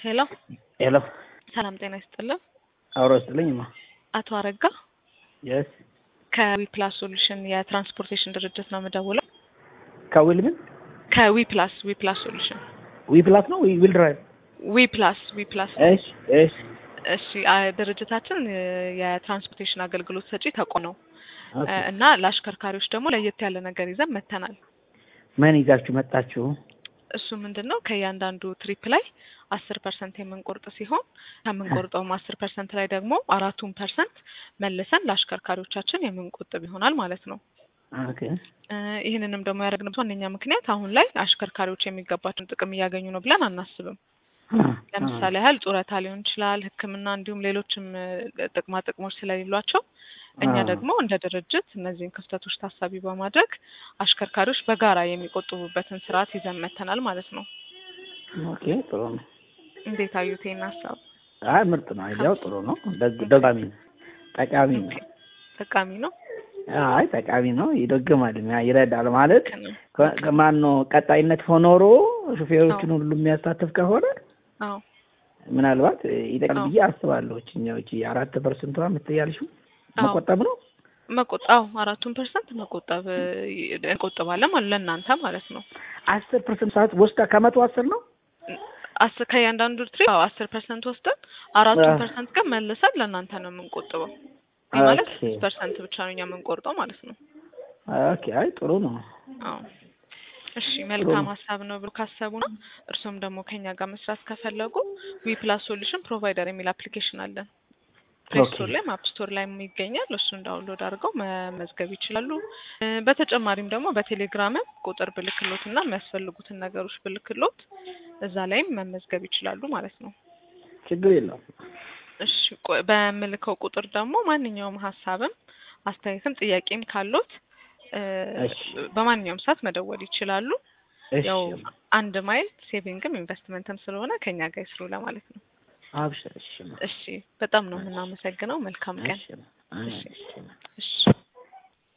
ሄሎ ሄሎ ሰላም ጤና ይስጥልኝ። አውሮ ይስጥልኝማ። አቶ አረጋ የስ ከዊፕላስ ሶሉሽን የትራንስፖርቴሽን ድርጅት ነው የምደውለው። ከዊል ምን ከዊፕላስ ሶሉሽን ዊፕላስ ነው ዊል ድራይቭ ዊፕላስ እሺ እሺ እሺ ድርጅታችን የትራንስፖርቴሽን አገልግሎት ሰጪ ተቋም ነው እና ለአሽከርካሪዎች ደግሞ ለየት ያለ ነገር ይዘን መተናል። ምን ይዛችሁ መጣችሁ? እሱ ምንድነው ከእያንዳንዱ ትሪፕ ላይ 10% የምንቆርጥ ሲሆን ከምንቆርጠው 10% ላይ ደግሞ 4% መልሰን ለአሽከርካሪዎቻችን የምንቆጥብ ይሆናል ማለት ነው። ኦኬ ይሄንንም ደግሞ ያደረግንበት ዋነኛ ምክንያት አሁን ላይ አሽከርካሪዎች የሚገባቸውን ጥቅም እያገኙ ነው ብለን አናስብም። ለምሳሌ ያህል ጡረታ ሊሆን ይችላል፣ ሕክምና እንዲሁም ሌሎችም ጥቅማ ጥቅሞች ስለሌሏቸው እኛ ደግሞ እንደ ድርጅት እነዚህን ክፍተቶች ታሳቢ በማድረግ አሽከርካሪዎች በጋራ የሚቆጥቡበትን ስርዓት ይዘን መተናል ማለት ነው። ኦኬ ጥሩ ነው። እንዴት አዩት ይሄን ሀሳብ? ምርጥ ነው። አይዲያው ጥሩ ነው። ጠቃሚ ነው። ጠቃሚ ነው። ይደግማል፣ ይረዳል ማለት ከማን ነው ቀጣይነት ሆኖሮ ሹፌሮችን ሁሉ የሚያሳትፍ ከሆነ ምናልባት ይጠቅማል ብዬ አስባለሁ። እኛዎች 4% የምትያልሽው መቆጠብ ነው። መቆጣው 4% መቆጠብ እንቆጥባለን ማለት ለእናንተ ማለት ነው። 10% ሰዓት ወስዳ ከመቶ 10 ነው 10 ከእያንዳንዱ ትሪፕ 10% ወስደን 4% ግን መልሰን ለእናንተ ነው የምንቆጥበው። ይሄ ማለት 6% ብቻ ነው እኛ የምንቆርጠው ማለት ነው። ኦኬ አይ ጥሩ ነው። እሺ መልካም ሀሳብ ነው ብሎ ካሰቡና እርሶም ደግሞ ከኛ ጋር መስራት ከፈለጉ ዊፕላስ ሶሉሽን ፕሮቫይደር የሚል አፕሊኬሽን አለን። ፕሌይ ስቶር ላይ አፕ ስቶር ላይ ይገኛል። እሱን ዳውንሎድ አድርገው መመዝገብ ይችላሉ። በተጨማሪም ደግሞ በቴሌግራም ቁጥር ብልክሎትና የሚያስፈልጉትን ነገሮች ብልክሎት እዛ ላይም መመዝገብ ይችላሉ ማለት ነው። ችግር የለውም። እሺ በምልከው ቁጥር ደግሞ ማንኛውም ሀሳብም አስተያየትም ጥያቄም ካሉት በማንኛውም ሰዓት መደወል ይችላሉ። ያው አንድ ማይል ሴቪንግም ኢንቨስትመንትም ስለሆነ ከኛ ጋር ይስሩ ለማለት ነው። አብሽር። እሺ በጣም ነው የምናመሰግነው። መልካም ቀን። እሺ